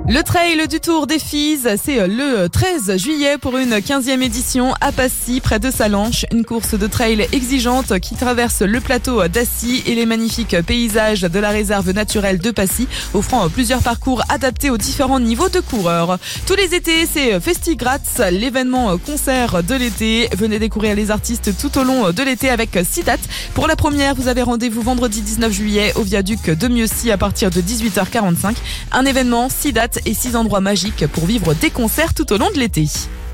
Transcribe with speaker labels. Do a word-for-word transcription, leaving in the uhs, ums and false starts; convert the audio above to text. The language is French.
Speaker 1: Le trail du Tour des Fises, c'est le treize juillet pour une quinzième édition à Passy, près de Salanches. Une course de trail exigeante qui traverse le plateau d'Assy et les magnifiques paysages de la réserve naturelle de Passy, offrant plusieurs parcours adaptés aux différents niveaux de coureurs. Tous les étés, c'est Festigratz, l'événement concert de l'été. Venez découvrir les artistes tout au long de l'été avec six dates. Pour la première, vous avez rendez-vous vendredi dix-neuf juillet au viaduc de Mieuxy à partir de dix-huit heures quarante-cinq. Un événement, six dates et six endroits magiques pour vivre des concerts tout au long de l'été.